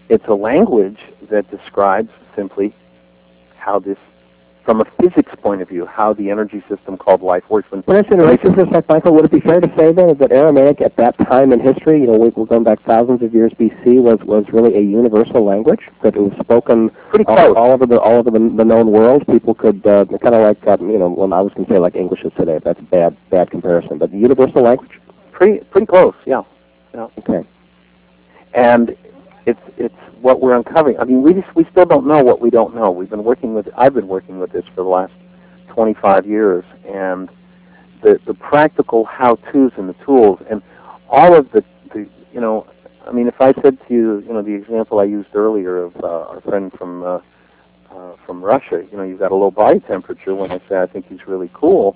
it's a language that describes simply how this, from a physics point of view, how the energy system called life works. When I said erase for a sec, Michael, would it be fair to say then that Aramaic at that time in history, we're going back thousands of years BC, was really a universal language, that it was spoken all over the known world? People could kind of like well, I was going to say like English is today. That's a bad comparison, but the universal language. Pretty close, yeah. Okay. And it's what we're uncovering. I mean, we still don't know what we don't know. I've been working with this for the last 25 years, and the practical how-tos and the tools and all of the I mean, if I said to you, the example I used earlier of our friend from Russia, you've got a low body temperature. When I say I think he's really cool,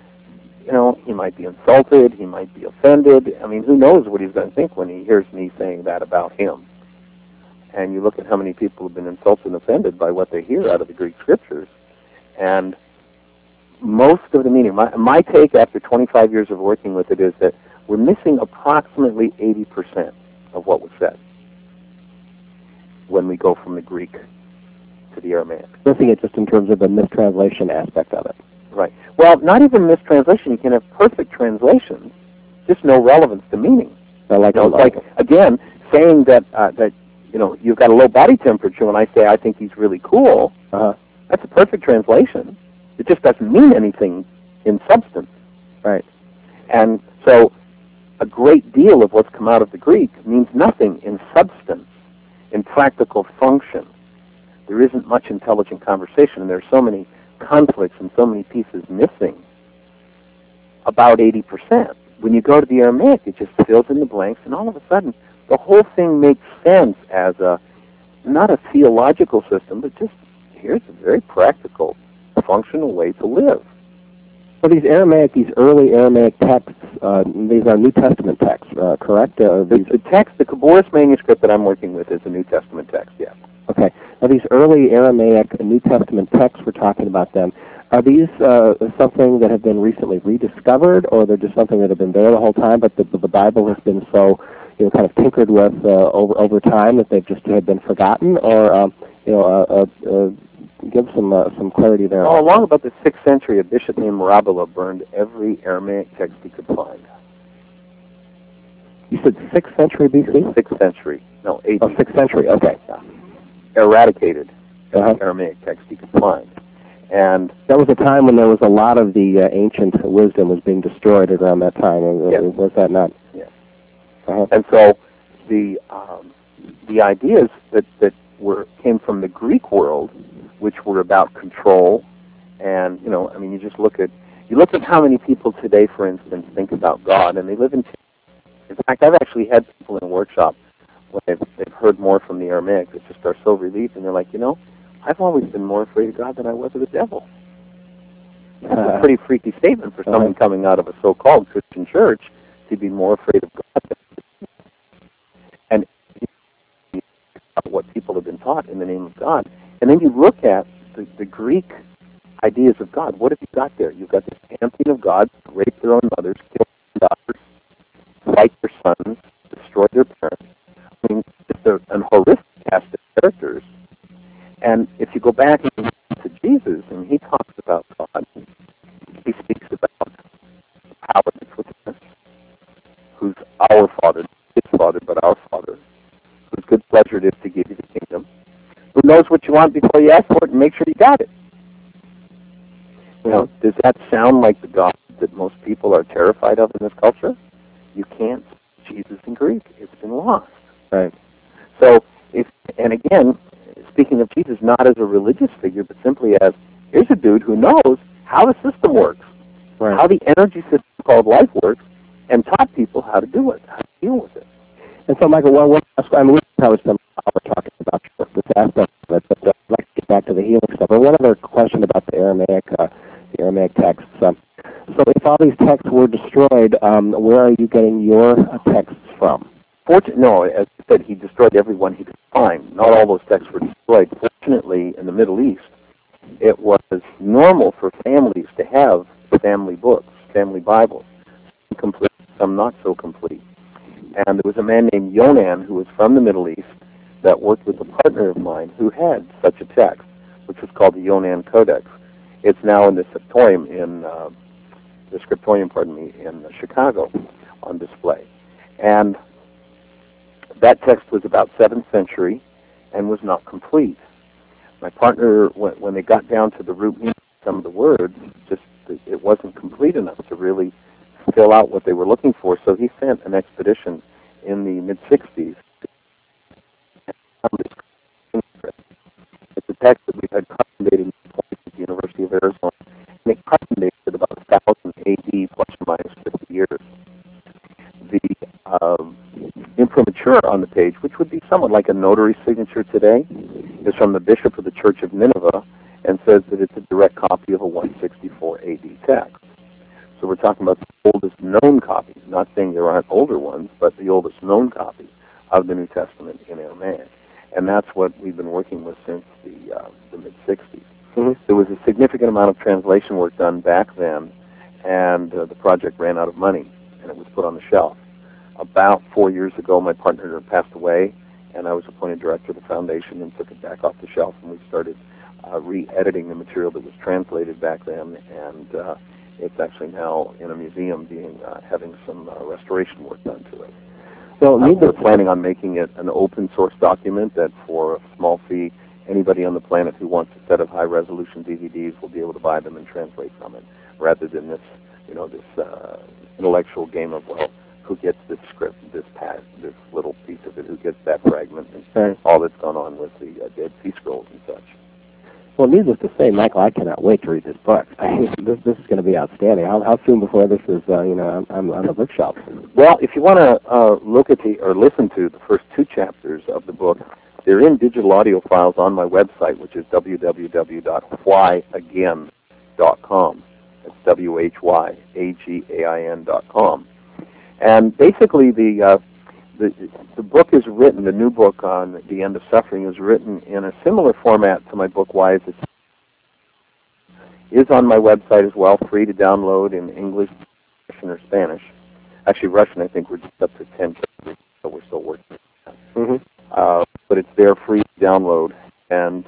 he might be insulted, he might be offended. I mean, who knows what he's going to think when he hears me saying that about him. And you look at how many people have been insulted and offended by what they hear out of the Greek scriptures. And most of the meaning, my take after 25 years of working with it is that we're missing approximately 80% of what was said when we go from the Greek to the Aramaic. Missing it just in terms of the mistranslation aspect of it. Right. Well, not even mistranslation. You can have perfect translations, just no relevance to meaning. Like again, saying that you've got a low body temperature. When I say I think he's really cool, that's a perfect translation. It just doesn't mean anything in substance. Right. And so a great deal of what's come out of the Greek means nothing in substance, in practical function. There isn't much intelligent conversation, and there's so many conflicts and so many pieces missing. About 80%. When you go to the Aramaic, it just fills in the blanks, and all of a sudden, the whole thing makes sense as not a theological system, but just here's a very practical, functional way to live. So these early Aramaic texts, these are New Testament texts, correct? The text, the Khabouris manuscript that I'm working with is a New Testament text, yes. Okay. Now these early Aramaic New Testament texts, we're talking about them, are these something that have been recently rediscovered, or they're just something that have been there the whole time, but the Bible has been so kind of tinkered with over time that they've just have been forgotten, or give some clarity there. Oh, along about the 6th century, a bishop named Mirabila burned every Aramaic text he could find. You said 6th century BC? 6th century. No, 8th. Oh, 6th century, okay. Yeah. Eradicated every Aramaic text he could find. And that was a time when there was a lot of the ancient wisdom was being destroyed around that time. Yes. Was that not? Yes. And so the ideas that came from the Greek world, which were about control, and you just look at how many people today, for instance, think about God, and they live in fact, I've actually had people in a workshop when they've heard more from the Aramaic that just are so relieved, and they're like, I've always been more afraid of God than I was of the devil. That's a pretty freaky statement for someone coming out of a so-called Christian church to be more afraid of God. And what people have been taught in the name of God. And then you look at the Greek ideas of God. What have you got there? You've got this pantheon of gods, rape their own mothers, kill their daughters, fight their sons, destroy their parents. I mean, it's an horrific cast of characters. And if you go back to Jesus, and he talks about God, he speaks about the power that's within us, who's our Father, not his Father, but our Father, whose good pleasure it is to give you the kingdom, who knows what you want before you ask for it, and make sure you got it. Does that sound like the God that most people are terrified of in this culture? You can't see Jesus in Greek. It's been lost. Right. So, and again, speaking of Jesus not as a religious figure, but simply as, here's a dude who knows how the system works, how the energy system called life works, and taught people how to do it, how to deal with it. And so, Michael, we probably spend an hour talking about this aspect of it, but I'd like to get back to the healing stuff. But one other question about the Aramaic texts. So if all these texts were destroyed, where are you getting your texts from? No, as I said, he destroyed everyone he could find. Not all those texts were destroyed. Fortunately, in the Middle East, it was normal for families to have family books, family Bibles, some complete, some not so complete. And there was a man named Yonan who was from the Middle East that worked with a partner of mine who had such a text, which was called the Yonan Codex. It's now in the scriptorium in Chicago on display. And that text was about 7th century and was not complete. My partner, when they got down to the root meaning of some of the words, it wasn't complete enough to really fill out what they were looking for, so he sent an expedition in the mid-60s. It's a text that we had carbon dated at the University of Arizona, and it carbon dated at about 1000 AD plus or minus 50 years. The imprimatur on the page, which would be somewhat like a notary signature today, is from the Bishop of the Church of Nineveh and says that it's a direct copy of a 164 AD text. So we're talking about the oldest known copy, not saying there aren't older ones, but the oldest known copy of the New Testament in Aramaic. And that's what we've been working with since the mid-60s. Mm-hmm. There was a significant amount of translation work done back then, and the project ran out of money, and it was put on the shelf. About 4 years ago, my partner passed away, and I was appointed director of the foundation and took it back off the shelf, and we started re-editing the material that was translated back then, and it's actually now in a museum having some restoration work done to it. So we're planning on making it an open source document that for a small fee, anybody on the planet who wants a set of high-resolution DVDs will be able to buy them and translate from it, rather than this intellectual game of, well, who gets this script, this little piece of it, who gets that fragment, and all that's gone on with the Dead Sea Scrolls and such. Well, needless to say, Michael, I cannot wait to read this book. This is going to be outstanding. How soon before this is, on the bookshelf? Well, if you want to look at or listen to the first 2 chapters of the book, they're in digital audio files on my website, which is www.whyagain.com. It's WHYAGAIN.com. And basically, the book is written, the new book on The End of Suffering is written in a similar format to my book, Why Is It? Is on my website as well, free to download in English, Russian, or Spanish. Actually, Russian, I think we're just up to 10 chapters, so we're still working on that. Mm-hmm. But it's there, free to download. And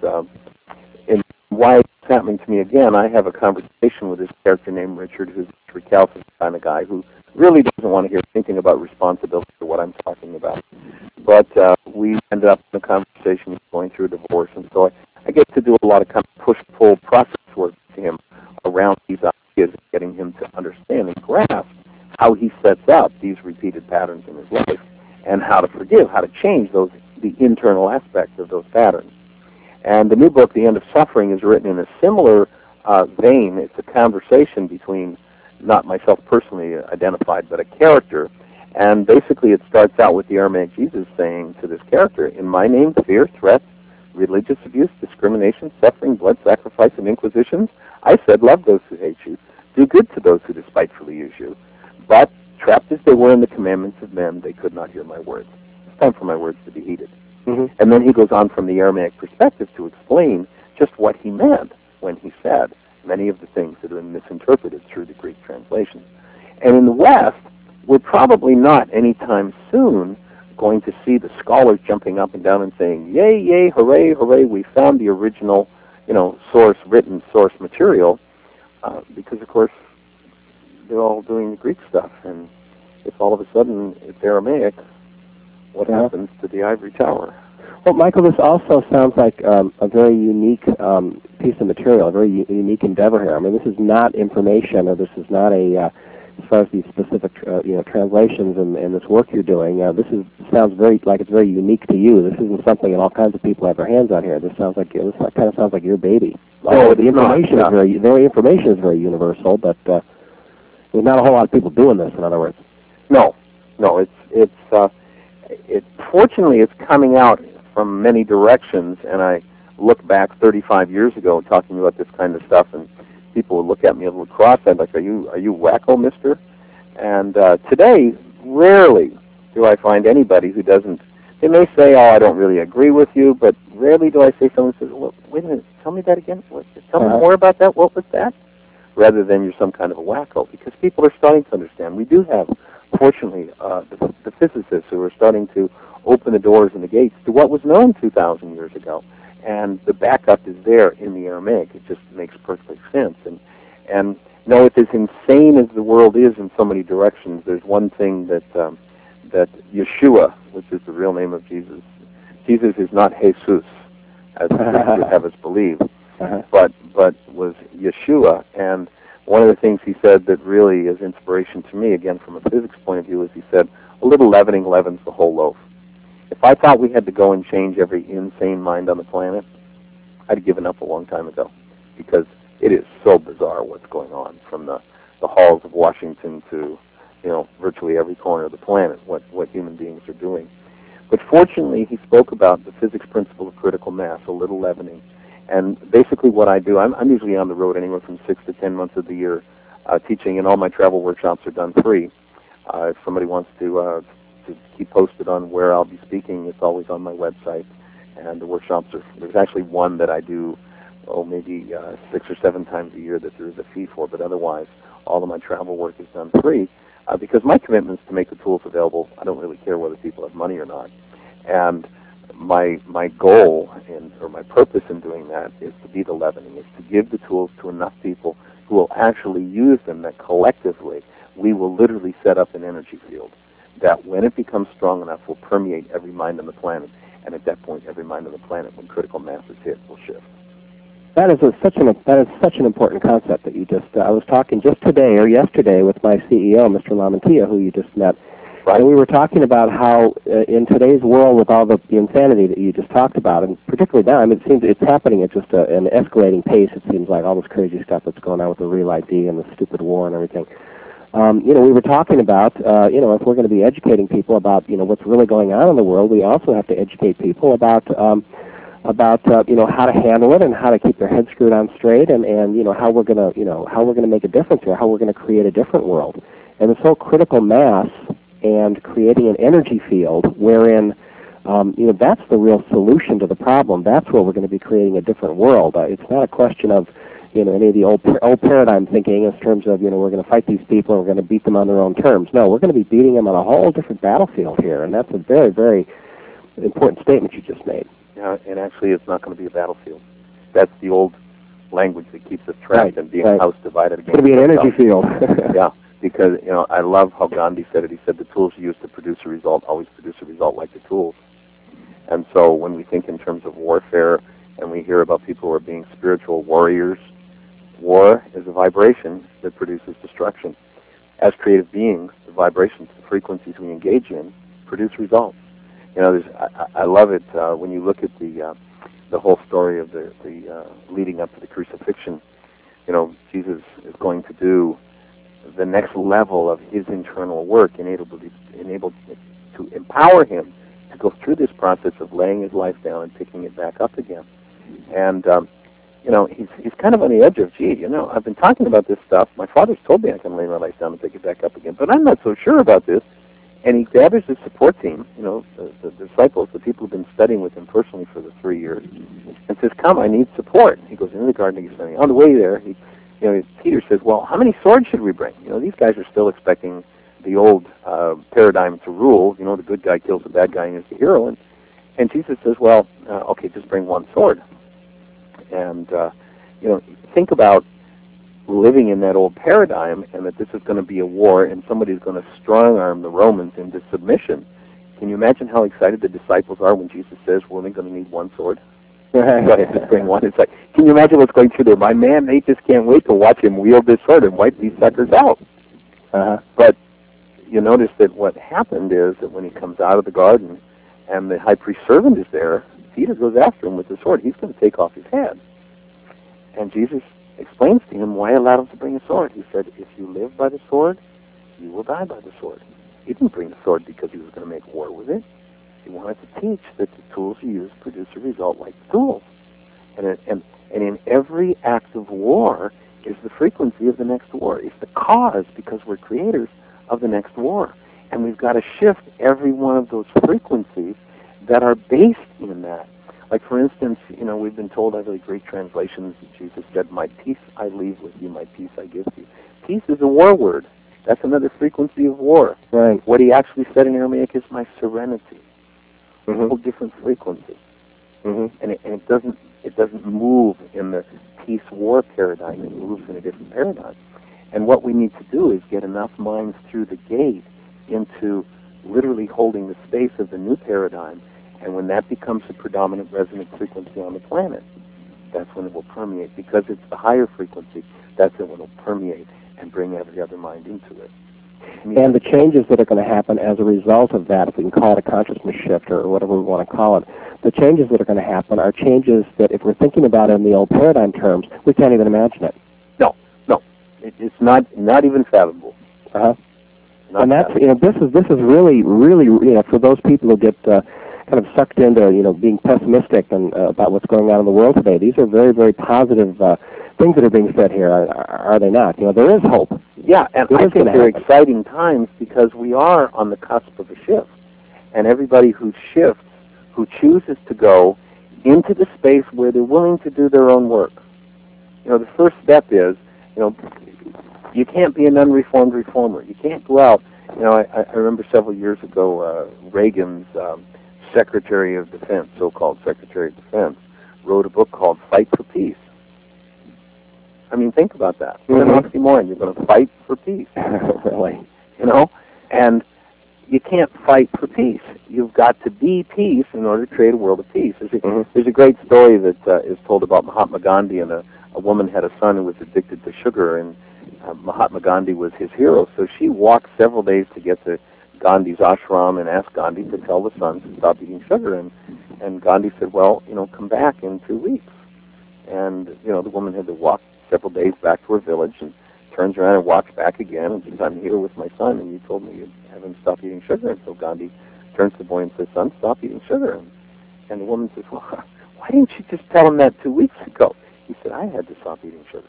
why it's happening to me again, I have a conversation with this character named Richard, who's a recalcitrant kind of guy who really doesn't want to hear anything about responsibility for what I'm talking about. But we ended up in a conversation going through a divorce, and so I get to do a lot of kind of push-pull process work to him around these ideas, getting him to understand and grasp how he sets up these repeated patterns in his life, and how to forgive, how to change the internal aspects of those patterns. And the new book, The End of Suffering, is written in a similar vein. It's a conversation between, not myself personally identified, but a character. And basically it starts out with the Aramaic Jesus saying to this character, in my name, fear, threats, religious abuse, discrimination, suffering, blood sacrifice, and inquisitions, I said, love those who hate you, do good to those who despitefully use you. But, trapped as they were in the commandments of men, they could not hear my words. It's time for my words to be heeded. Mm-hmm. And then he goes on from the Aramaic perspective to explain just what he meant when he said many of the things that have been misinterpreted through the Greek translation. And in the West, we're probably not anytime soon going to see the scholars jumping up and down and saying, yay, yay, hooray, hooray, we found the original, written source material, because, of course, they're all doing the Greek stuff. And if all of a sudden it's Aramaic, what happens to the ivory tower? Well, Michael, this also sounds like a very unique piece of material, a very unique endeavor here. I mean, this is not information, or this is not as far as these specific, translations and this work you're doing. Sounds very like it's very unique to you. This isn't something that all kinds of people have their hands on here. This kind of sounds like your baby. The information is information is very universal, but there's not a whole lot of people doing this. In other words, no, fortunately, it's coming out from many directions, and I look back 35 years ago talking about this kind of stuff, and people would look at me a little cross-eyed, like, are you wacko, mister? And today, rarely do I find anybody who doesn't. They may say, oh, I don't really agree with you, but rarely do I say someone says, well, wait a minute, tell me that again. Tell me more about that. What was that? Rather than you're some kind of a wacko, because people are starting to understand. We do have fortunately, the physicists who are starting to open the doors and the gates to what was known 2,000 years ago. And the backup is there in the Aramaic. It just makes perfect sense. And with as insane as the world is in so many directions, there's one thing that that Yeshua, which is the real name of Jesus, Jesus is not Jesus, as the Greeks would have us believe, but was Yeshua. And one of the things he said that really is inspiration to me, again from a physics point of view, is he said, a little leavening leavens the whole loaf. If I thought we had to go and change every insane mind on the planet, I'd have given up a long time ago, because it is so bizarre what's going on from the halls of Washington to virtually every corner of the planet, what human beings are doing. But fortunately, he spoke about the physics principle of critical mass, a little leavening. And basically what I do, I'm usually on the road anywhere from 6 to 10 months of the year teaching, and all my travel workshops are done free. If somebody wants to keep posted on where I'll be speaking, it's always on my website. And the workshops there's actually one that I do, maybe 6 or 7 times a year that there is a fee for, but otherwise all of my travel work is done free. Because my commitment is to make the tools available. I don't really care whether people have money or not. And my goal or my purpose in doing that is to be the leavening, is to give the tools to enough people who will actually use them, that collectively we will literally set up an energy field that when it becomes strong enough will permeate every mind on the planet. And at that point, every mind on the planet, when critical mass is hit, will shift. That is such an important concept that you just. I was talking just today or yesterday with my CEO, Mr. Lamantia, who you just met, right. And we were talking about how in today's world, with all the insanity that you just talked about, and particularly now, it seems it's happening at just an escalating pace. It seems like all this crazy stuff that's going on with the Real ID and the stupid war and everything. We were talking about, if we're going to be educating people about, what's really going on in the world, we also have to educate people about how to handle it and how to keep their heads screwed on straight, and how we're going to make a difference here, how we're going to create a different world. And this whole critical mass and creating an energy field wherein that's the real solution to the problem. That's where we're going to be creating a different world. It's not a question of any of the old paradigm thinking in terms of we're going to fight these people and we're going to beat them on their own terms. No, we're going to be beating them on a whole different battlefield here, and that's a very, very important statement you just made. Yeah, and actually it's not going to be a battlefield. That's the old language that keeps us trapped and being house divided against. It's going to be an energy field. Yeah, because I love how Gandhi said it. He said the tools you use to produce a result always produce a result like the tools. And so when we think in terms of warfare and we hear about people who are being spiritual warriors, war is a vibration that produces destruction. As creative beings, the vibrations, the frequencies we engage in produce results. I love it when you look at the whole story of the leading up to the crucifixion. Jesus is going to do the next level of his internal work, enabled to empower him to go through this process of laying his life down and picking it back up again. And he's kind of on the edge of, I've been talking about this stuff. My father's told me I can lay my life down and pick it back up again, but I'm not so sure about this. And he gathers his support team, the disciples, the people who've been studying with him personally for the 3 years, and says, "Come, I need support." He goes into the garden. He's studying. On the way there, Peter says, "Well, how many swords should we bring?" These guys are still expecting the old paradigm to rule. The good guy kills the bad guy and is the hero. And Jesus says, "Well, okay, just bring one sword." And think about living in that old paradigm, and that this is going to be a war, and somebody's going to strong-arm the Romans into submission. Can you imagine how excited the disciples are when Jesus says we're only going to need one sword? Go ahead, just bring one. It's like, can you imagine what's going through their mind? Man, they just can't wait to watch him wield this sword and wipe these suckers out. But you notice that what happened is that when he comes out of the garden and the high priest's servant is there, Peter goes after him with the sword. He's going to take off his head. And Jesus explains to him why he allowed him to bring a sword. He said, if you live by the sword, you will die by the sword. He didn't bring the sword because he was going to make war with it. He wanted to teach that the tools you use produce a result like the tools. And in every act of war is the frequency of the next war. It's the cause, because we're creators, of the next war. And we've got to shift every one of those frequencies that are based in that. Like, for instance, we've been told, I have really great translations. Jesus said, "My peace I leave with you, my peace I give to you." Peace is a war word. That's another frequency of war. Right. What he actually said in Aramaic is my serenity. A whole different frequency. And it doesn't move in the peace-war paradigm. It moves in a different paradigm. And what we need to do is get enough minds through the gate into literally holding the space of the new paradigm. And when that becomes the predominant resonant frequency on the planet, that's when it will permeate. Because it's the higher frequency, that's when it will permeate and bring every other mind into it. And the changes that are going to happen as a result of that, if we can call it a consciousness shift or whatever we want to call it, the changes that are going to happen are changes that, if we're thinking about it in the old paradigm terms, we can't even imagine it. No. It's not even fathomable. And that's, this is really, for those people who get kind of sucked into, being pessimistic and about what's going on in the world today. These are very, very positive things that are being said here, are they not? There is hope. Yeah, and I think they're exciting times because we are on the cusp of a shift. And everybody who shifts, who chooses to go into the space where they're willing to do their own work. The first step is, you can't be an unreformed reformer. You can't go out. I remember several years ago, Reagan's Secretary of Defense, so-called Secretary of Defense, wrote a book called Fight for Peace. I mean, think about that. What an oxymoron. You're going to fight for peace. Really. And you can't fight for peace. You've got to be peace in order to create a world of peace. There's a great story that is told about Mahatma Gandhi, and a woman had a son who was addicted to sugar, and Mahatma Gandhi was his hero. So she walked several days to get to Gandhi's ashram and asked Gandhi to tell the son to stop eating sugar. And Gandhi said, well, come back in 2 weeks. And, the woman had to walk several days back to her village and turns around and walks back again and says, I'm here with my son, and you told me you'd have him stop eating sugar. And so Gandhi turns to the boy and says, son, stop eating sugar. And the woman says, well, why didn't you just tell him that 2 weeks ago? He said, I had to stop eating sugar.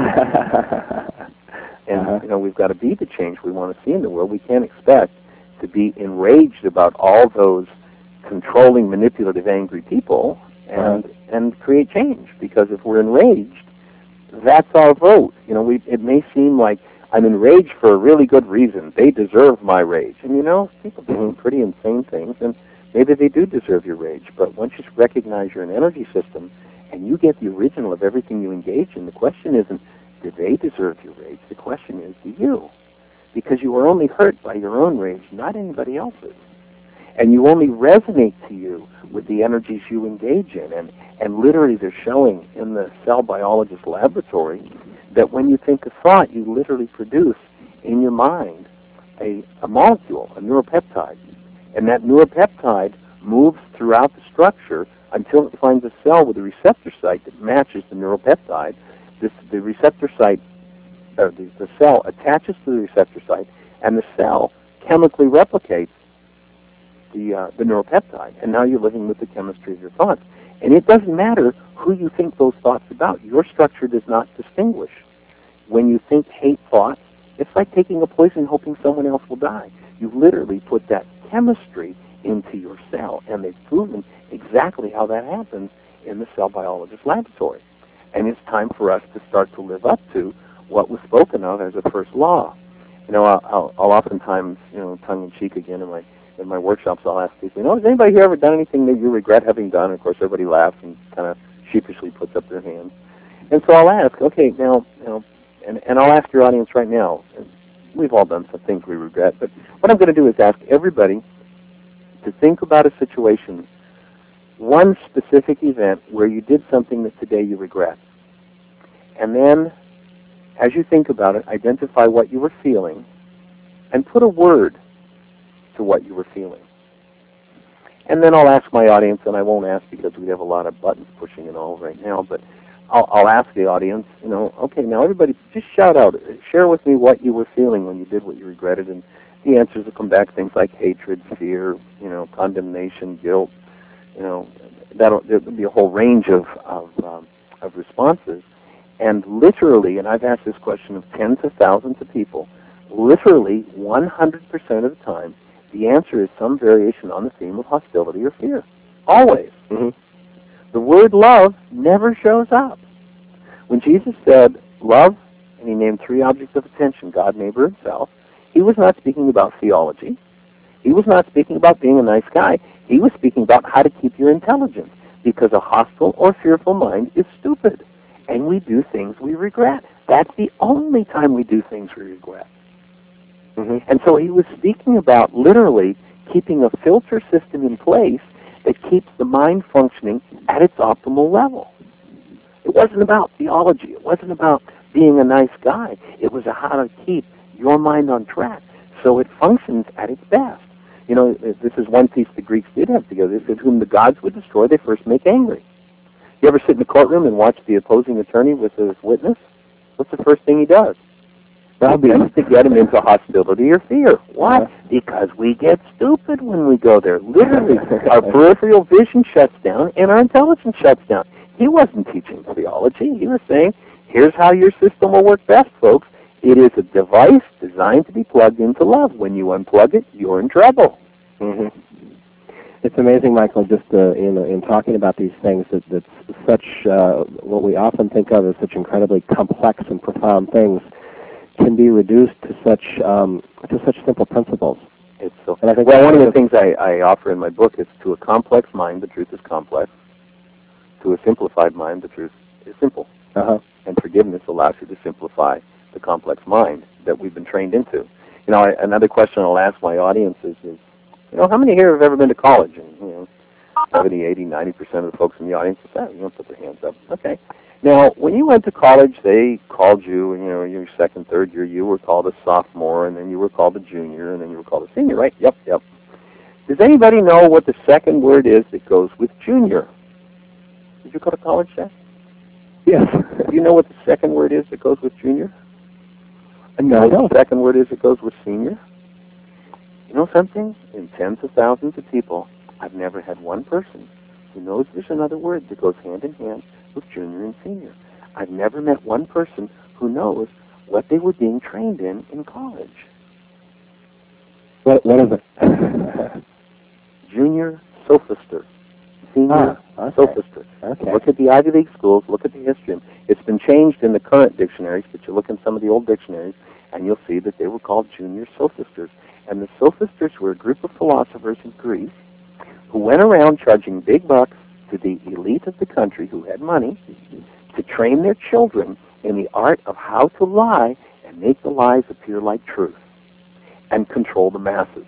And, we've got to be the change we want to see in the world. We can't expect to be enraged about all those controlling, manipulative, angry people and create change. Because if we're enraged, that's our vote. It may seem like I'm enraged for a really good reason. They deserve my rage. And, people do some pretty insane things, and maybe they do deserve your rage. But once you recognize you're an energy system and you get the original of everything you engage in, the question isn't, do they deserve your rage? The question is, do you? Because you are only hurt by your own rage, not anybody else's. And you only resonate to you with the energies you engage in. And literally they're showing in the cell biologist laboratory that when you think a thought, you literally produce in your mind a molecule, a neuropeptide. And that neuropeptide moves throughout the structure until it finds a cell with a receptor site that matches the neuropeptide. The receptor site, the cell attaches to the receptor site, and the cell chemically replicates the neuropeptide. And now you're living with the chemistry of your thoughts. And it doesn't matter who you think those thoughts about. Your structure does not distinguish. When you think hate thoughts, it's like taking a poison hoping someone else will die. You literally put that chemistry into your cell, and they've proven exactly how that happens in the cell biologist laboratory. And it's time for us to start to live up to what was spoken of as a first law. I'll oftentimes, tongue-in-cheek again in my workshops, I'll ask people, has anybody here ever done anything that you regret having done? And of course, everybody laughs and kind of sheepishly puts up their hands. And so I'll ask, okay, now, and I'll ask your audience right now. We've all done some things we regret, but what I'm going to do is ask everybody to think about a situation, one specific event where you did something that today you regret. And then, as you think about it, identify what you were feeling and put a word to what you were feeling. And then I'll ask my audience, and I won't ask because we have a lot of buttons pushing and all right now, but I'll ask the audience, okay, now everybody just shout out, share with me what you were feeling when you did what you regretted, and the answers will come back, things like hatred, fear, condemnation, guilt, there'll be a whole range of responses. And literally, and I've asked this question of tens of thousands of people, literally 100% of the time, the answer is some variation on the theme of hostility or fear. Always. The word love never shows up. When Jesus said love, and he named 3 objects of attention, God, neighbor, and self, He was not speaking about theology. He was not speaking about being a nice guy. He was speaking about how to keep your intelligence, because a hostile or fearful mind is stupid, and we do things we regret. That's the only time we do things we regret. And so he was speaking about literally keeping a filter system in place that keeps the mind functioning at its optimal level. It wasn't about theology. It wasn't about being a nice guy. It was how to keep your mind on track so it functions at its best. You know, this is one piece the Greeks did have together. They said, whom the gods would destroy, they first make angry. You ever sit in the courtroom and watch the opposing attorney with his witness? What's the first thing he does? Well, begins to get him into hostility or fear. Why? Because we get stupid when we go there. Literally, our peripheral vision shuts down and our intelligence shuts down. He wasn't teaching theology. He was saying, here's how your system will work best, folks. It is a device designed to be plugged into love. When you unplug it, you're in trouble. It's amazing, Michael, just in talking about these things, that's such, what we often think of as such incredibly complex and profound things can be reduced to such simple principles. It's so. And I think one of the things I offer in my book is, to a complex mind, the truth is complex. To a simplified mind, the truth is simple. And forgiveness allows you to simplify the complex mind that we've been trained into. You know, another question I'll ask my audience is, you know, how many here have ever been to college? And, you know, 70, 80, 90% of the folks in the audience say, you don't put their hands up. Okay. Now, when you went to college, they called you, you know, your second, third year, you were called a sophomore, and then you were called a junior, and then you were called a senior, right? Yep. Does anybody know what the second word is that goes with junior? Did you go to college, Jack? Yes. Do you know what the second word is that goes with junior? No, I don't. The second word is that goes with senior? You know something? In tens of thousands of people, I've never had one person who knows there's another word that goes hand in hand with junior and senior. I've never met one person who knows what they were being trained in college. What is it? Junior sophister. Senior sophister. Okay. Look at the Ivy League schools, look at the history. It's been changed in the current dictionaries, but you look in some of the old dictionaries, and you'll see that they were called junior sophisters. And the sophisters were a group of philosophers in Greece who went around charging big bucks to the elite of the country who had money to train their children in the art of how to lie and make the lies appear like truth and control the masses.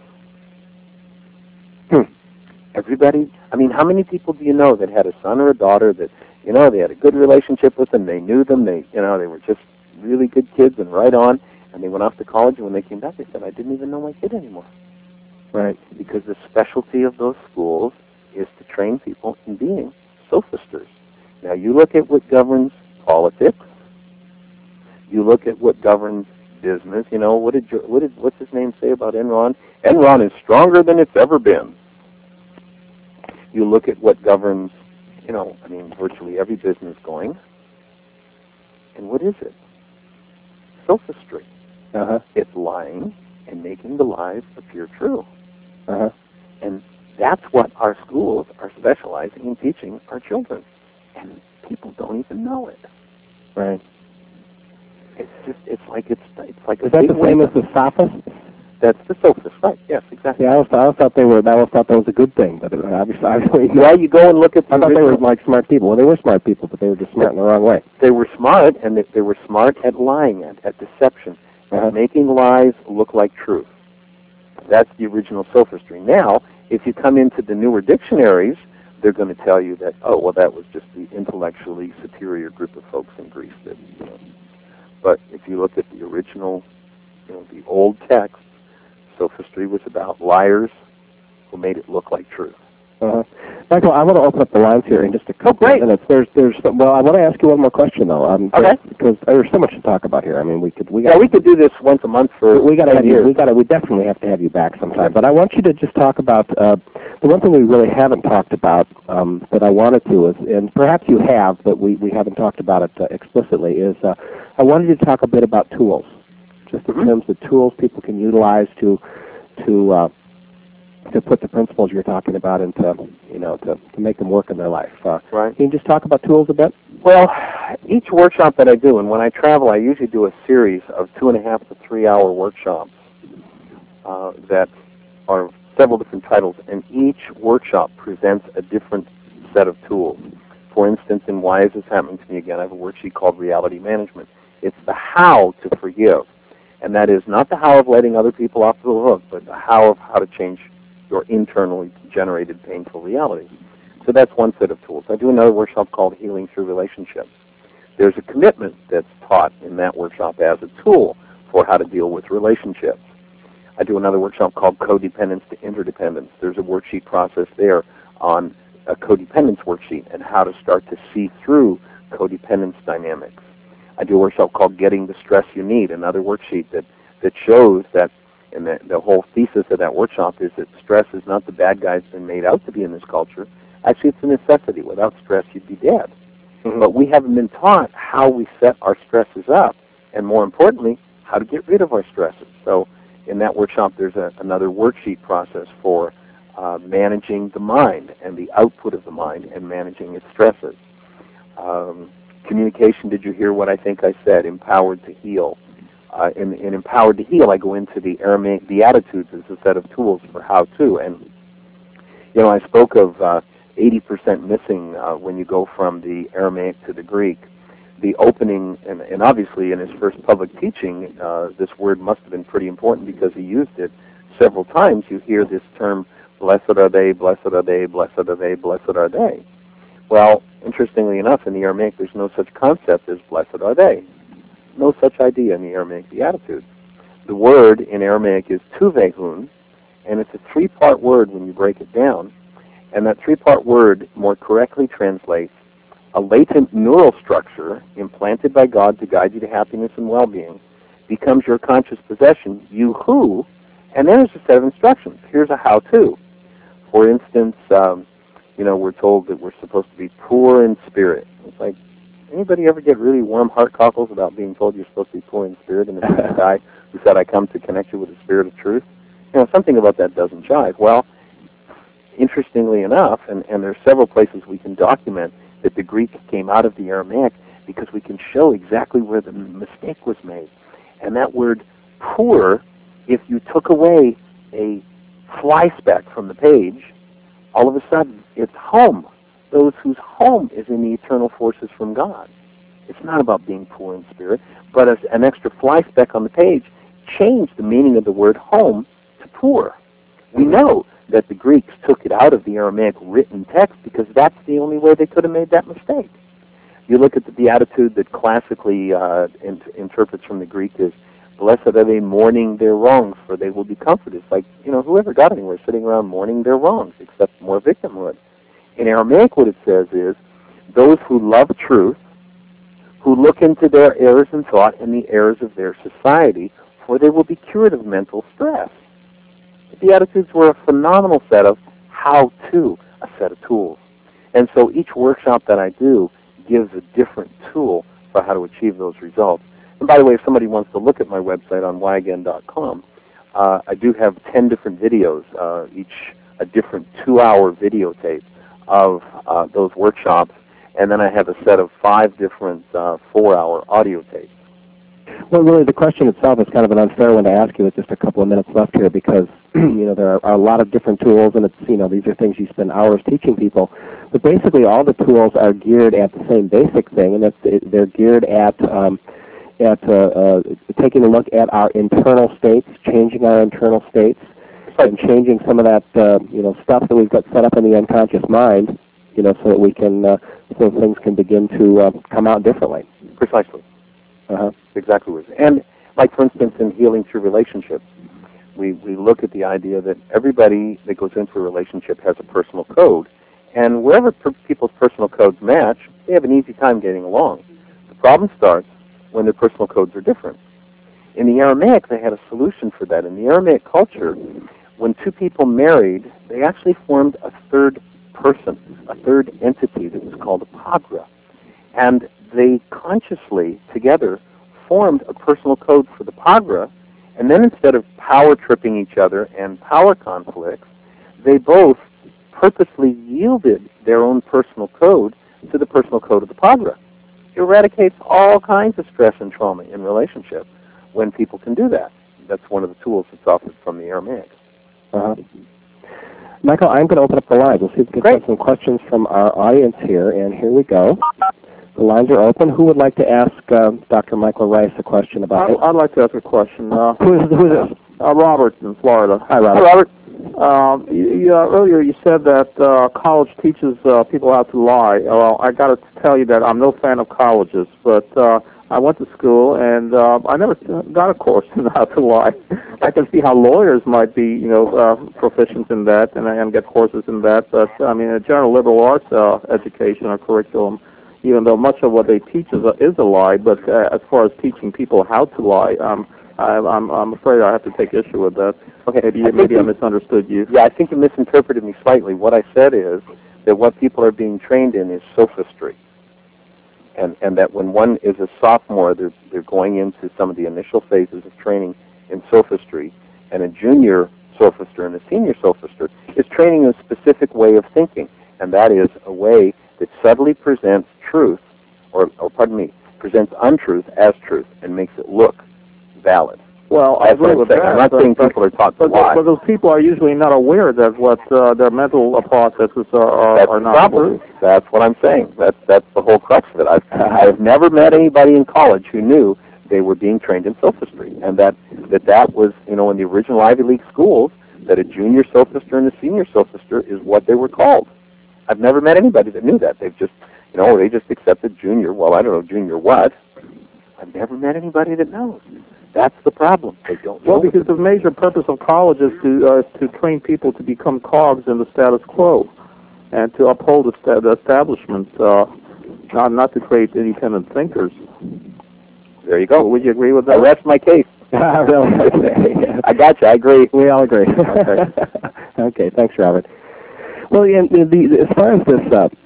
Everybody, I mean, how many people do you know that had a son or a daughter that, you know, they had a good relationship with them, they knew them, they were just really good kids and right on, and they went off to college, and when they came back, they said, I didn't even know my kid anymore. Right? Because the specialty of those schools is to train people in being sophisters. Now, you look at what governs politics, you look at what governs business, you know, what's his name say about Enron? Enron is stronger than it's ever been. You look at what governs, you know, I mean, virtually every business going. And what is it? Sophistry. It's lying and making the lies appear true. And that's what our schools are specializing in teaching our children. And people don't even know it. Right. It's like Is that the same as the sophists? That's the sophists, right? Yes, exactly. Yeah, I always thought that was a good thing, but obviously. Well, you go and look at. I thought they were like smart people. Well, they were smart people, but they were just smart in the wrong way. They were smart, and they were smart at lying, at deception, at making lies look like truth. That's the original sophistry. Now, if you come into the newer dictionaries, they're going to tell you that, oh, well, that was just the intellectually superior group of folks in Greece. That, you know. But if you look at the original, you know, the old text, sophistry was about liars who made it look like truth. Michael, I want to open up the lines here in just a couple of minutes. Well, I want to ask you one more question though. Okay. Because there's so much to talk about here. I mean, we could do this once a month for. We definitely have to have you back sometime. But I want you to just talk about the one thing we really haven't talked about that I wanted to is, and perhaps you have, but we haven't talked about it explicitly. Is I wanted you to talk a bit about tools, just in terms of tools people can utilize to put the principles you're talking about into, you know, to make them work in their life. Right. Can you just talk about tools a bit? Well, each workshop that I do, and when I travel, I usually do a series of 2.5 to 3 hour workshops that are several different titles, and each workshop presents a different set of tools. For instance, in Why Is This Happening to Me Again, I have a worksheet called Reality Management. It's the how to forgive. And that is not the how of letting other people off the hook, but the how of how to change your internally generated painful reality. So that's one set of tools. I do another workshop called Healing Through Relationships. There's a commitment that's taught in that workshop as a tool for how to deal with relationships. I do another workshop called Codependence to Interdependence. There's a worksheet process there on a codependence worksheet and how to start to see through codependence dynamics. I do a workshop called Getting the Stress You Need, another worksheet that shows that, and the whole thesis of that workshop is that stress is not the bad guy that's been made out to be in this culture. Actually, it's a necessity. Without stress, you'd be dead. Mm-hmm. But we haven't been taught how we set our stresses up, and more importantly, how to get rid of our stresses. So in that workshop, there's another worksheet process for managing the mind and the output of the mind and managing its stresses. Communication, did you hear what I think I said? Empowered to heal. In Empowered to Heal, I go into the Aramaic Beatitudes as a set of tools for how to. And, I spoke of 80% missing when you go from the Aramaic to the Greek. The opening, and obviously in his first public teaching, this word must have been pretty important because he used it several times. You hear this term, blessed are they, blessed are they, blessed are they, blessed are they. Well, interestingly enough, in the Aramaic, there's no such concept as blessed are they. No such idea in the Aramaic Beatitudes. The word in Aramaic is tuvehun, and it's a three-part word when you break it down. And that three-part word more correctly translates a latent neural structure implanted by God to guide you to happiness and well-being becomes your conscious possession, you who, and then there's a set of instructions. Here's a how-to. For instance, we're told that we're supposed to be poor in spirit. It's like, anybody ever get really warm heart cockles about being told you're supposed to be poor in spirit, and there's a guy who said, I come to connect you with the spirit of truth? Something about that doesn't jive. Well, interestingly enough, and there are several places we can document that the Greek came out of the Aramaic because we can show exactly where the mistake was made. And that word poor, if you took away a fly speck from the page, all of a sudden it's home. Those whose home is in the eternal forces from God. It's not about being poor in spirit, but as an extra fly speck on the page changed the meaning of the word home to poor. We know that the Greeks took it out of the Aramaic written text because that's the only way they could have made that mistake. You look at the Beatitude that classically interprets from the Greek is, blessed are they mourning their wrongs, for they will be comforted. It's like, whoever got anywhere sitting around mourning their wrongs, except more victimhood. In Aramaic, what it says is, those who love truth, who look into their errors in thought and the errors of their society, for they will be cured of mental stress. The Beatitudes were a phenomenal set of how-to, a set of tools. And so each workshop that I do gives a different tool for how to achieve those results. And by the way, if somebody wants to look at my website on whyagain.com, I do have 10 different videos, each a different 2-hour videotape of those workshops, and then I have a set of 5 different 4-hour audio tapes. Well, really, the question itself is kind of an unfair one to ask you with just a couple of minutes left here because, there are a lot of different tools, and it's, these are things you spend hours teaching people. But basically, all the tools are geared at the same basic thing, and they're geared at taking a look at our internal states, changing our internal states, and changing some of that, stuff that we've got set up in the unconscious mind, so that we can, so things can begin to come out differently. Precisely. Exactly what it is. And, like, for instance, in Healing Through Relationships, we look at the idea that everybody that goes into a relationship has a personal code, and wherever people's personal codes match, they have an easy time getting along. The problem starts when their personal codes are different. In the Aramaic, they had a solution for that. In the Aramaic culture, when two people married, they actually formed a third person, a third entity that was called a pagra. And they consciously, together, formed a personal code for the pagra, and then instead of power-tripping each other and power conflicts, they both purposely yielded their own personal code to the personal code of the pagra. It eradicates all kinds of stress and trauma in relationships when people can do that. that's one of the tools that's offered from the Aramaic. Uh-huh. Michael, I'm going to open up the lines. We'll see if we can get some questions from our audience here, and here we go. The lines are open. Who would like to ask Dr. Michael Rice a question about it? I'd like to ask a question. Who is this? Robert in Florida. Hi, Robert. Hi, Robert. Earlier you said that college teaches people how to lie. Well, I got to tell you that I'm no fan of colleges, but I went to school and I never got a course on how to lie. I can see how lawyers might be, proficient in that and get courses in that. But I mean, a general liberal arts education or curriculum, even though much of what they teach is a lie, but as far as teaching people how to lie, I'm afraid I have to take issue with that. Okay, maybe I misunderstood you. Yeah, I think you misinterpreted me slightly. What I said is that what people are being trained in is sophistry, and that when one is a sophomore, they're going into some of the initial phases of training in sophistry, and a junior sophister and a senior sophister is training in a specific way of thinking, and that is a way that subtly presents truth, presents untruth as truth and makes it look valid. Well, I agree with that. I'm not saying people are taught to lie. But those people are usually not aware that what their mental processes are not true. That's what I'm saying. That's the whole crux of it. I've never met anybody in college who knew they were being trained in sophistry, and that was, in the original Ivy League schools, that a junior sophister and a senior sophister is what they were called. I've never met anybody that knew that. They've just, they just accepted junior. Well, I don't know junior what. I've never met anybody that knows. That's the problem. They don't know. Well, because the major purpose of college is to train people to become cogs in the status quo and to uphold the establishment, not to create independent thinkers. There you go. Would you agree with that? I rest my case. Really? I got you. I agree. We all agree. Okay. Okay. Thanks, Robert. Well, as far as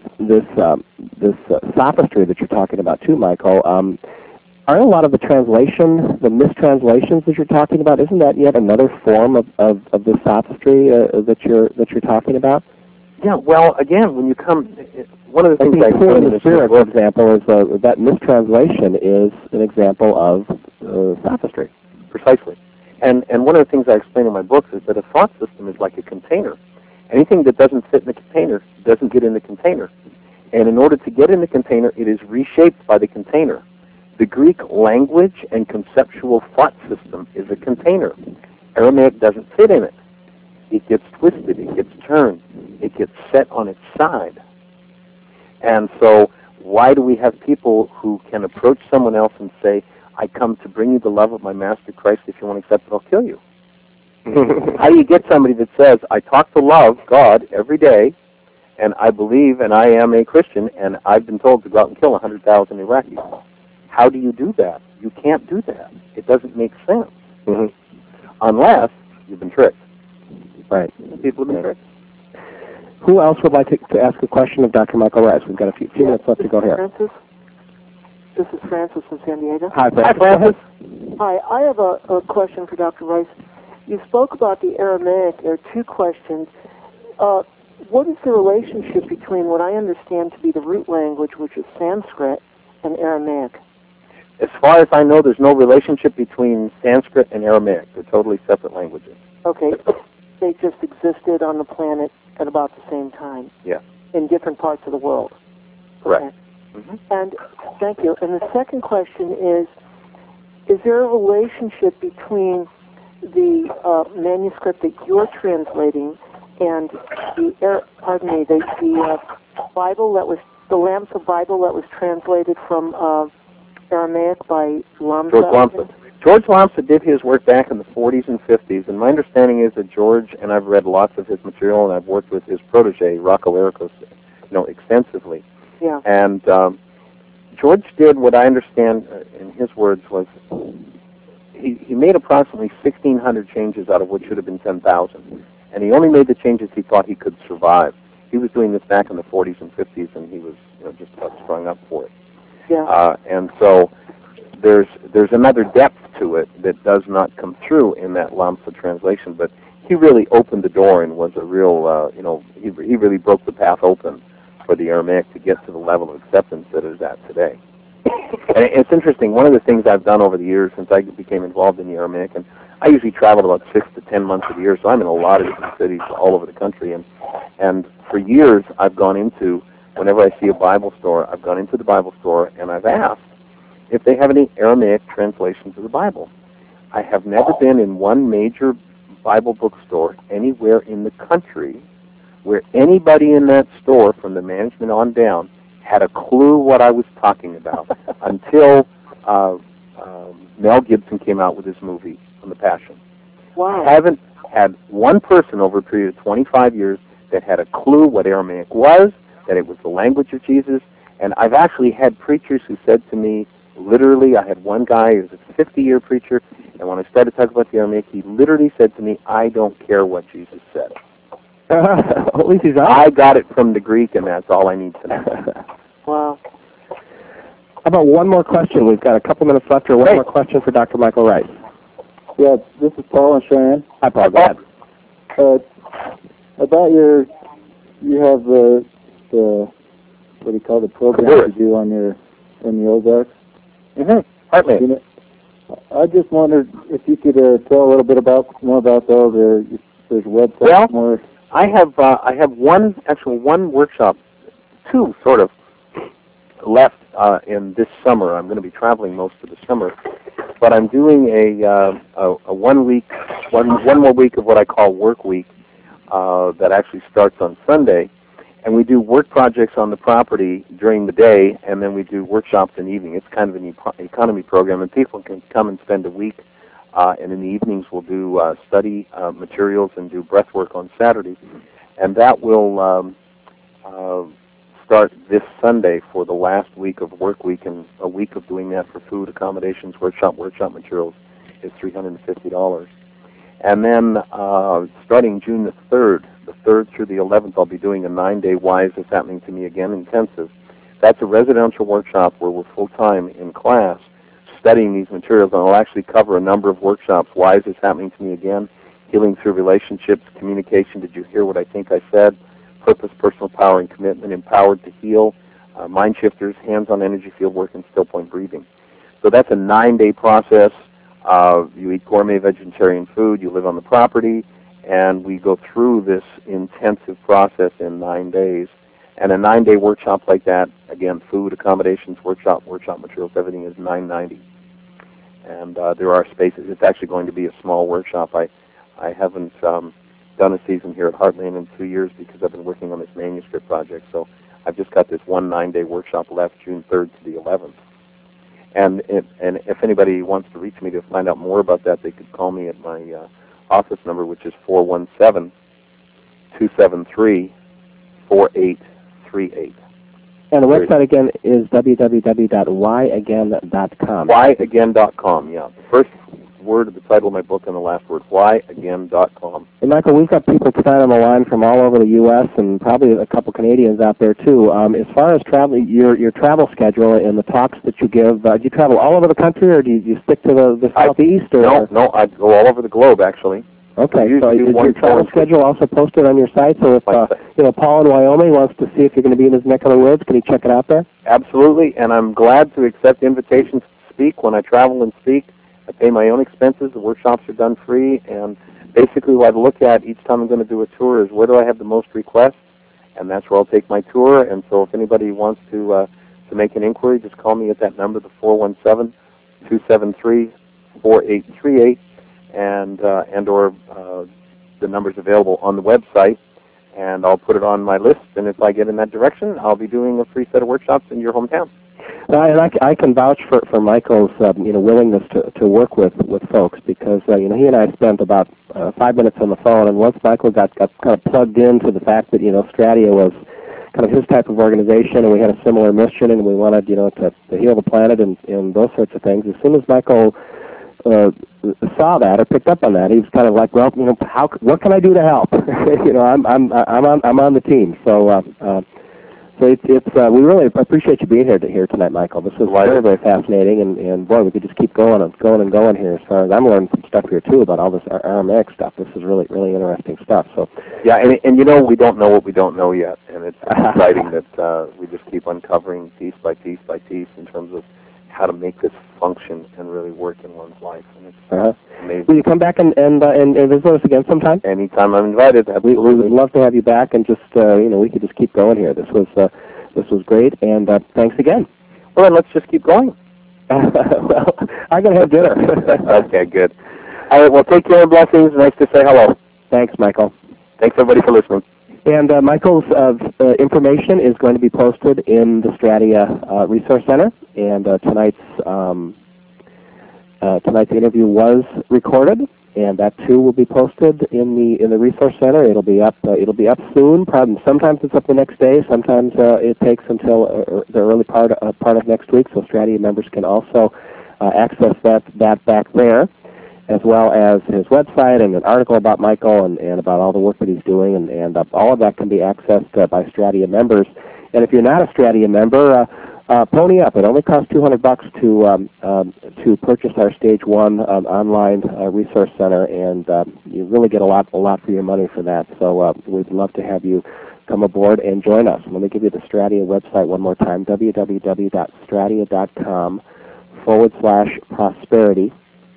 this sophistry that you're talking about too, Michael, aren't a lot of the mistranslations that you're talking about? Isn't that yet another form of this sophistry that you're talking about? Yeah. Well, again, when you come, one of the things I explain in the Spirit, for example, is that mistranslation is an example of sophistry. Precisely. And one of the things I explain in my books is that a thought system is like a container. Anything that doesn't fit in the container doesn't get in the container. And in order to get in the container, it is reshaped by the container. The Greek language and conceptual thought system is a container. Aramaic doesn't fit in it. It gets twisted, it gets turned, it gets set on its side. And so why do we have people who can approach someone else and say, I come to bring you the love of my Master Christ. If you won't accept it, I'll kill you. How do you get somebody that says, I talk to love God every day, and I believe and I am a Christian, and I've been told to go out and kill 100,000 Iraqis? How do you do that? You can't do that. It doesn't make sense. Mm-hmm. Unless you've been tricked. Right. People have been tricked. Who else would like to ask a question of Dr. Michael Rice? We've got a few minutes left to go here. Francis? This is Francis from San Diego. Hi, Francis. Hi, Francis. Hi, I have a question for Dr. Rice. You spoke about the Aramaic. There are two questions. What is the relationship between what I understand to be the root language, which is Sanskrit, and Aramaic? As far as I know, there's no relationship between Sanskrit and Aramaic. They're totally separate languages. Okay. They just existed on the planet at about the same time. Yeah. In different parts of the world. Correct. Okay. Mm-hmm. And thank you. And the second question is there a relationship between the manuscript that you're translating and the Bible that was the Lamsa Bible that was translated from Aramaic by Lamsa? George Lamsa. George Lamsa did his work back in the 40s and 50s, and my understanding is that George, and I've read lots of his material, and I've worked with his protege, Rocco Ericos, extensively. Yeah. And George did what I understand, in his words, was he made approximately 1,600 changes out of what should have been 10,000. And he only made the changes he thought he could survive. He was doing this back in the 40s and 50s, and he was just about sprung up for it. Yeah. And so there's another depth to it that does not come through in that Lamsa translation, but he really opened the door and was a real, he really broke the path open for the Aramaic to get to the level of acceptance that it is at today. And it's interesting. One of the things I've done over the years since I became involved in the Aramaic, and I usually travel about 6 to 10 months of the year, so I'm in a lot of different cities all over the country. And for years, I've gone into, whenever I see a Bible store, I've gone into the Bible store and I've asked if they have any Aramaic translations of the Bible. I have never been in one major Bible bookstore anywhere in the country where anybody in that store, from the management on down, had a clue what I was talking about until Mel Gibson came out with his movie on the Passion. Wow. I haven't had one person over a period of 25 years that had a clue what Aramaic was, that it was the language of Jesus. And I've actually had preachers who said to me, literally, I had one guy who was a 50-year preacher, and when I started talking about the Aramaic, he literally said to me, I don't care what Jesus said. At least he's honest. I got it from the Greek, and that's all I need to know. Wow. How about one more question? We've got a couple minutes left, or one more question for Dr. Michael Rice. Yeah, this is Paul and Cheyenne. Hi, Paul. Go ahead. About you have the what do you call the program you do on in the Ozarks? Mm-hmm. Heartland. You know, I just wondered if you could tell a little bit more about those. There's websites. Well, more. I have one workshop, two sort of left in this summer. I'm going to be traveling most of the summer, but I'm doing a 1 more week of what I call work week that actually starts on Sunday, and we do work projects on the property during the day, and then we do workshops in the evening. It's kind of an economy program, and people can come and spend a week. And in the evenings, we'll do study materials and do breath work on Saturday. And that will start this Sunday for the last week of work week, and a week of doing that for food, accommodations, workshop materials is $350. And then starting June the 3rd through the 11th, I'll be doing a 9-day Why Is This Happening to Me Again intensive. That's a residential workshop where we're full-time in class studying these materials, and I'll actually cover a number of workshops. Why is this happening to me again? Healing through relationships, communication, did you hear what I think I said? Purpose, personal power, and commitment, empowered to heal, mind shifters, hands-on energy field work, and still point breathing. So that's a 9-day process. You eat gourmet vegetarian food, you live on the property, and we go through this intensive process in 9 days. And a 9-day workshop like that, again, food, accommodations, workshop materials, everything is $990. And there are spaces. It's actually going to be a small workshop. I haven't done a season here at Heartland in 2 years because I've been working on this manuscript project. So I've just got this one 9-day workshop left, June 3rd to the 11th. And if anybody wants to reach me to find out more about that, they could call me at my office number, which is 417-273-4838. And the website again is www.whyagain.com. Whyagain.com, yeah. The first word of the title of my book and the last word, whyagain.com. And Michael, we've got people tonight on the line from all over the U.S. and probably a couple Canadians out there too. As far as travel, your travel schedule and the talks that you give, do you travel all over the country, or do you stick to the southeast? No, I go all over the globe actually. Okay, so is your travel schedule also posted on your site? So if Paul in Wyoming wants to see if you're going to be in his neck of the woods, can he check it out there? Absolutely, and I'm glad to accept invitations to speak when I travel and speak. I pay my own expenses. The workshops are done free, and basically what I look at each time I'm going to do a tour is where do I have the most requests, and that's where I'll take my tour. And so if anybody wants to make an inquiry, just call me at that number, the 417-273-4838. And or the number's available on the website, and I'll put it on my list. And if I get in that direction, I'll be doing a free set of workshops in your hometown. And I can vouch for Michael's willingness to work with folks, because he and I spent about 5 minutes on the phone, and once Michael got kind of plugged into the fact that Stratia was kind of his type of organization, and we had a similar mission, and we wanted to heal the planet and those sorts of things. As soon as Michael saw that or picked up on that, he was kind of like, well, what can I do to help? I'm on the team. So So we really appreciate you being here tonight, Michael. This was very, very fascinating, and boy, we could just keep going here. As far as I'm learning some stuff here too about all this Aramaic stuff. This is really, really interesting stuff. So yeah, and we don't know what we don't know yet, and it's exciting that we just keep uncovering piece by piece by piece in terms of how to make this function and really work in one's life. And it's amazing. Will you come back and visit us again sometime? Anytime I'm invited. We would love to have you back, and just we could just keep going here. This was great, and thanks again. Well, then let's just keep going. Well, I'm going to have dinner. Okay, good. All right, well, take care and blessings. Nice to say hello. Thanks, Michael. Thanks, everybody, for listening. And Michael's information is going to be posted in the Stratia Resource Center, and tonight's interview was recorded, and that too will be posted in the Resource Center. It'll be up soon. Sometimes it's up the next day. Sometimes it takes until the early part of next week. So Stratia members can also access that back there, as well as his website and an article about Michael and about all the work that he's doing, and all of that can be accessed by Stratia members. And if you're not a Stratia member, pony up. It only costs $200 to purchase our Stage 1 online resource center, and you really get a lot for your money for that. So we'd love to have you come aboard and join us. Let me give you the Stratia website one more time: www.stratia.com/prosperity.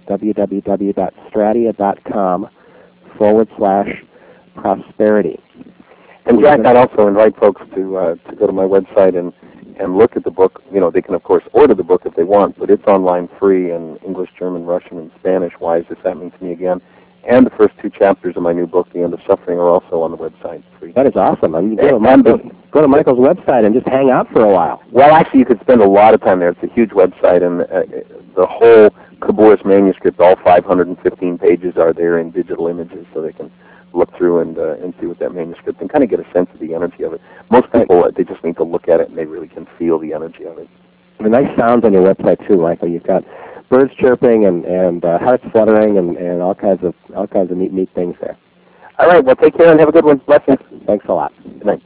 www.stratia.com/prosperity. And Jack, I'd also invite folks to go to my website and look at the book. They can, of course, order the book if they want, but it's online free in English, German, Russian, and Spanish. Why is this happening to me again? And the first 2 chapters of my new book, The End of Suffering, are also on the website free. That is awesome. I mean, go to Michael's website and just hang out for a while. Well, actually, you could spend a lot of time there. It's a huge website, and the whole Khabouris manuscript, all 515 pages, are there in digital images, so they can look through and see what that manuscript and kind of get a sense of the energy of it. Most people, they just need to look at it, and they really can feel the energy of it. The nice sounds on your website too, Michael. You've got birds chirping and hearts fluttering and all kinds of neat things there. All right. Well, take care and have a good one. Blessings. Thanks a lot. Good night.